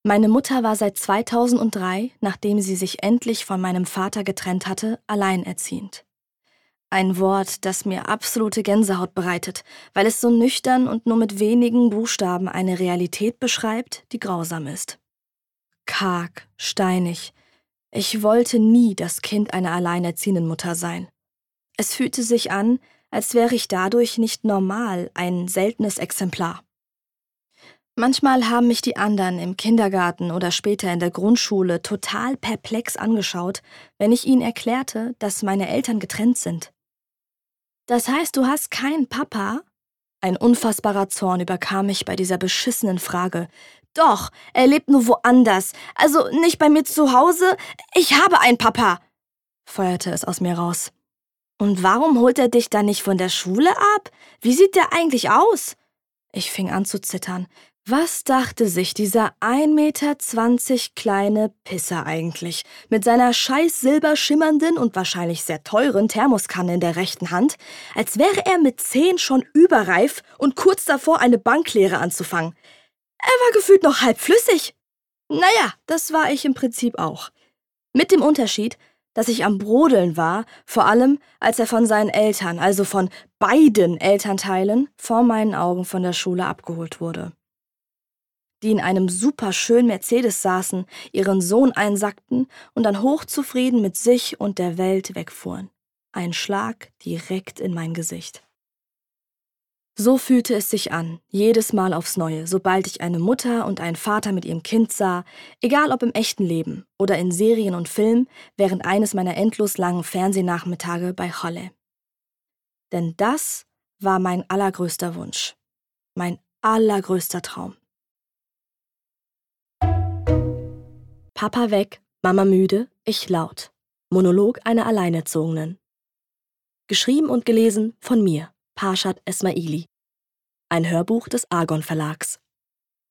Meine Mutter war seit 2003, nachdem sie sich endlich von meinem Vater getrennt hatte, alleinerziehend. Ein Wort, das mir absolute Gänsehaut bereitet, weil es so nüchtern und nur mit wenigen Buchstaben eine Realität beschreibt, die grausam ist. Karg, steinig. Ich wollte nie das Kind einer alleinerziehenden Mutter sein. Es fühlte sich an, als wäre ich dadurch nicht normal, ein seltenes Exemplar. Manchmal haben mich die anderen im Kindergarten oder später in der Grundschule total perplex angeschaut, wenn ich ihnen erklärte, dass meine Eltern getrennt sind. Das heißt, du hast keinen Papa? Ein unfassbarer Zorn überkam mich bei dieser beschissenen Frage. Doch, er lebt nur woanders. Also nicht bei mir zu Hause. Ich habe einen Papa, feuerte es aus mir raus. Und warum holt er dich dann nicht von der Schule ab? Wie sieht der eigentlich aus? Ich fing an zu zittern. Was dachte sich dieser 1,20 Meter kleine Pisser eigentlich? Mit seiner scheiß silberschimmernden und wahrscheinlich sehr teuren Thermoskanne in der rechten Hand, als wäre er mit 10 schon überreif und kurz davor, eine Banklehre anzufangen. Er war gefühlt noch halb flüssig. Naja, das war ich im Prinzip auch. Mit dem Unterschied, dass ich am Brodeln war, vor allem als er von seinen Eltern, also von beiden Elternteilen, vor meinen Augen von der Schule abgeholt wurde. Die in einem superschönen Mercedes saßen, ihren Sohn einsackten und dann hochzufrieden mit sich und der Welt wegfuhren. Ein Schlag direkt in mein Gesicht. So fühlte es sich an, jedes Mal aufs Neue, sobald ich eine Mutter und einen Vater mit ihrem Kind sah, egal ob im echten Leben oder in Serien und Filmen, während eines meiner endlos langen Fernsehnachmittage bei Cholle. Denn das war mein allergrößter Wunsch, mein allergrößter Traum. Papa weg, Mama müde, ich laut. Monolog einer Alleinerzogenen. Geschrieben und gelesen von mir, Parshad Esmaili. Ein Hörbuch des Argon Verlags.